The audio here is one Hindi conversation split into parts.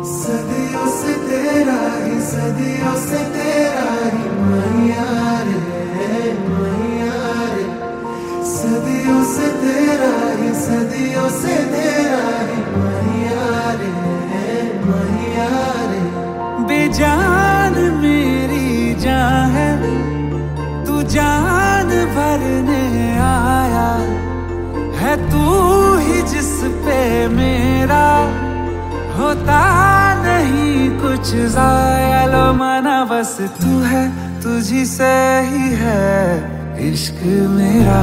सदियों से तेरा ही, सदियों से तेरा ही मैया रे, मैया रे। सदियों से तेरा ही, सदियों से तेरा ही मैया रे, मैया रे। बेजान मेरी जान है, तू जान भरने आया है, तू ही जिस पे मेरा होता नहीं कुछ ज़ाया। लो माना बस तू है, तुझी से ही है इश्क मेरा।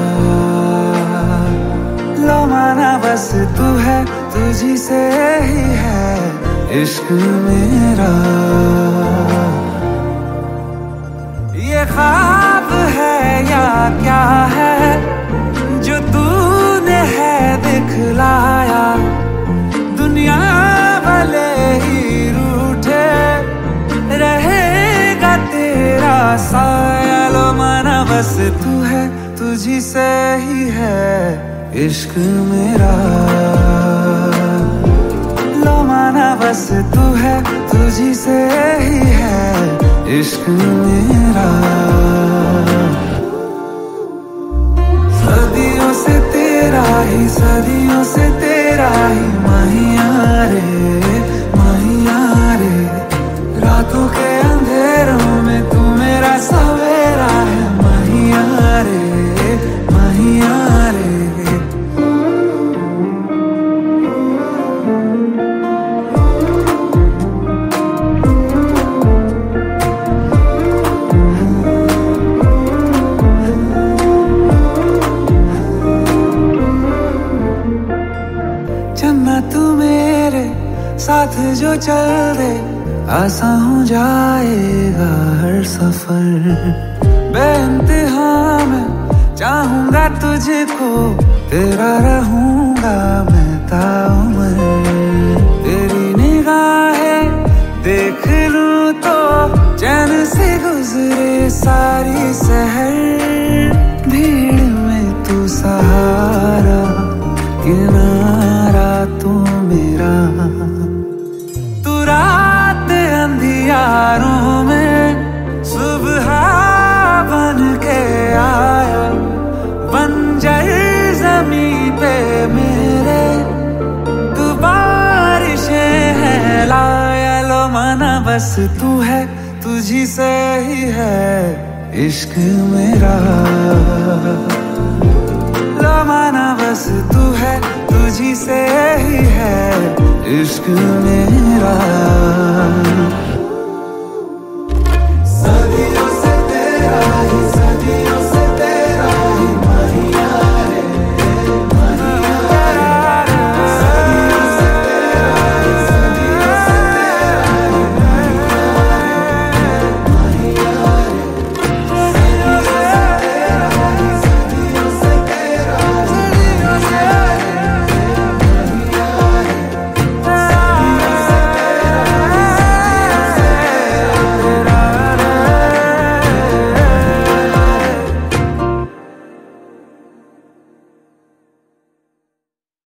लो माना बस तू है, तुझी से ही है इश्क मेरा। ये ख्वाब है या क्या है जो तूने है दिखलाया। दुनिया भले ही रूठे, रहेगा तेरा साया। लो माना बस तू है, तुझी से ही है इश्क मेरा। लो माना बस तू है, तुझी से ही है इश्क मेरा। सदियों से तेरा ही, सदियों से तेरा ही मैया रे, मैया रे। रातों के अंधेरों में तू मेरा सवेरा है मैया रे, मैया रे। चन्ना तू मेरे साथ जो चल दे, आसान हो जाएगा हर सफर। बेइंतहा मैं चाहूंगा तुझको, तेरा रहूंगा मैं ताउम्र। तेरी निगाहें देख लूं तो चैन से गुजरे सारी सहर। भीड़ में तू सहारा, किनारा तू मेरा। तू रात अंधियारों में सुबह बन के आया। बंजर ज़मीं पे मेरे तू बारिशें है लाया। लो माना बस तू है, तुझी से ही है इश्क मेरा। लो माना बस तू है, तुझी से ही है इश्क मेरा।